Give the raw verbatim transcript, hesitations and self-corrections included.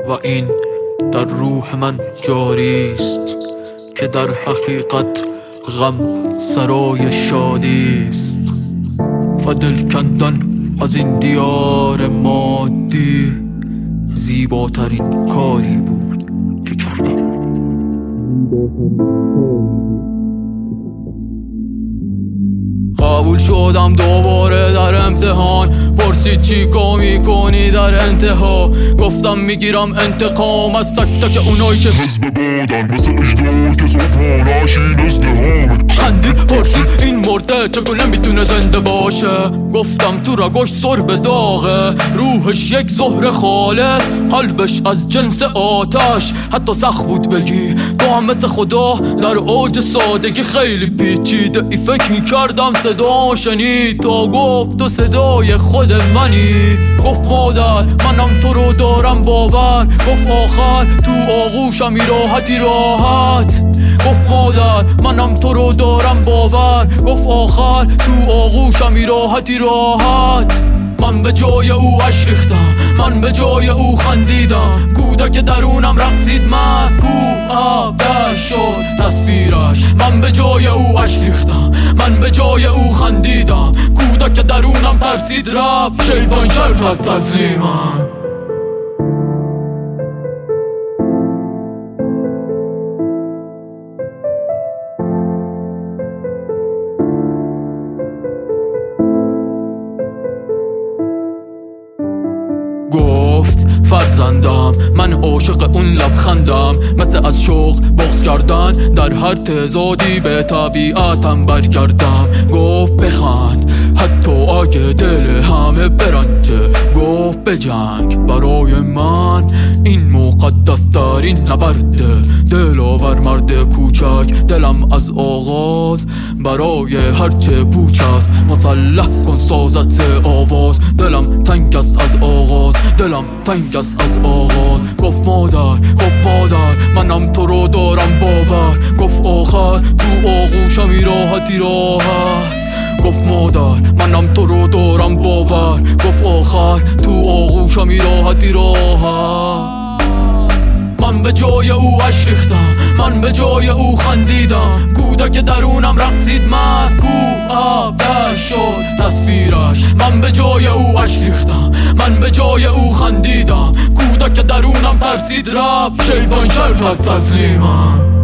و این در روح من جاری است که در حقیقت غم سرای شادی است و دل کندن از این دیار مادی زیباترین کاری بود که کردم. قبول شدم دوباره در امتحان، پرسید چی کار میکنی در انتها، گفتم میگیرم انتقام از تک تک اونایی که حزب بودن مثل اجدار که صبحانش این ازدهامه. خندید پرسید این مرده چگونه میتونه زنده باشه، گفتم تو رگاش سرب داغه، روحش یک زهر خالص، قلبش از جنس آتش، حتی سخت بود بگی تو هم مثل خدا در اوج سادگی، خیلی پیچیده ای فکر میکردم صدا شنید تا گفت تو صدای خود منی، گفت مادر منم تو رو دارم باور، گفت آخر تو آغوشم راحتی راحت، گفت مادر منم تو رو دارم باور، گفت آخر تو آغوشم راحتی راحت. من به جای او اشک ریختم، من به جای او خندیدم، کودک درونم رقصید مست، کو آبش شد تصویرش. من به جای او اشک ریختم، من به جای او خندیدم، کودک درونم ترسید رفت، شیطان کرد از تسلیمم. گفت فرزندم من عاشق اون لبخندم، مثل از شوق بغض کردن در هر تضادی به طبیعتم برگردم. گفت بخند حتی اگه دل همه برنجه، گفت بجنگ برای من این مقدس ترین نبرده، دلاور مرد کوچک دلم از آغاز برای هرچه پوچ است، مسلح کن سازت آواز، دلم تنگ است از آغاز، دلم تنگ است از آغاز. گفت مادر گفت مادر منم تو رو دارم باور، گفت آخر تو آغوشم راحتی راحت، گفت مادر منم تو رو دارم باور، گفت آخر تو آغوشم راحتی راحت. من به جای او اشک ریختم، من به جای او خندیدم، کودک درونم رقصید مست، کو آبش شد تصویرش. من به جای او اشک ریختم، من به جای او خندیدم، کودک درونم ترسید رفت، شیطان کرد از تسلیمم.